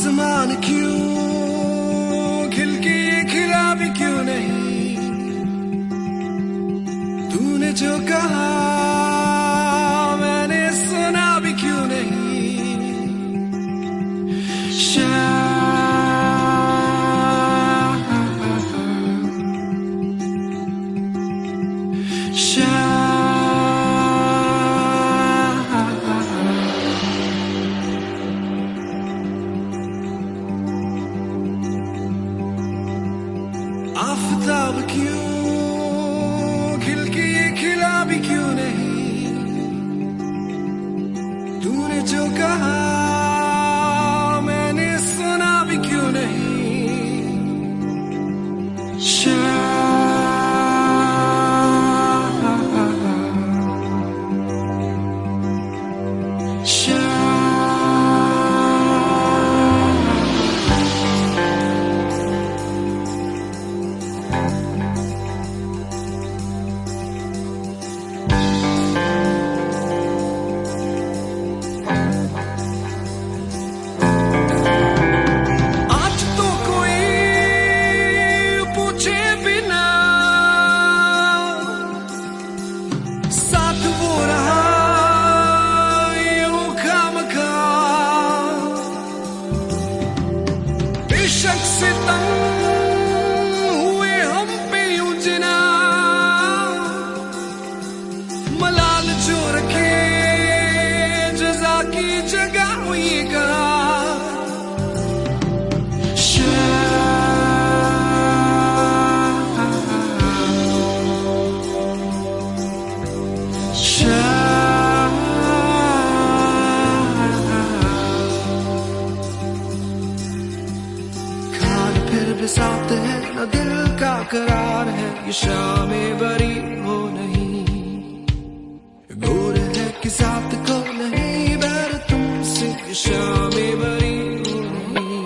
आसमान क्यों खिल के ये खिला भी क्यों नहीं, तूने जो कहा मैंने सुना भी क्यों नहीं। आफताब क्यों खिल के ये खिला भी क्यों नहीं, तूने जो कहा मैंने सुना भी क्यों नहीं। बेशक सितम हुए हम पे यूं जना, मलाल जो रखे जज़ा की जगह हुई कहा। साथ है न दिल का करार है, ये शामें बरी हो नहीं, गोर है कि साथ को नहीं बैर तुमसे, ये शामें बरी हो नहीं।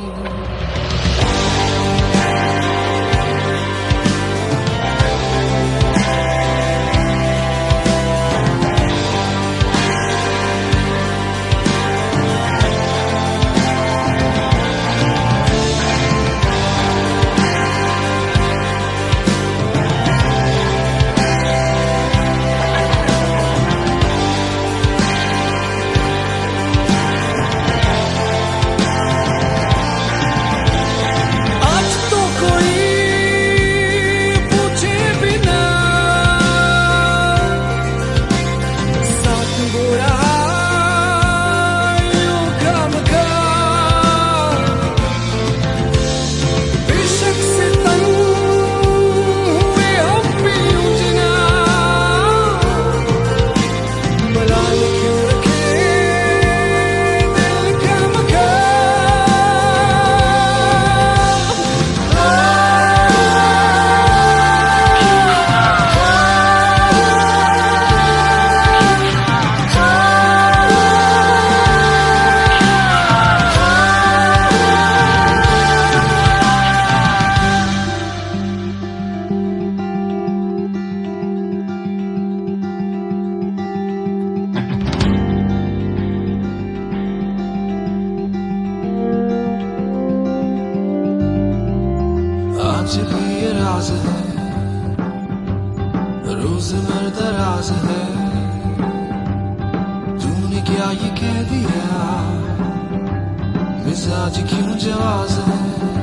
आज भी ये राज है, रोज मर्दराज है, तूने क्या ये कह दिया, मिजाज क्यों जवाज है।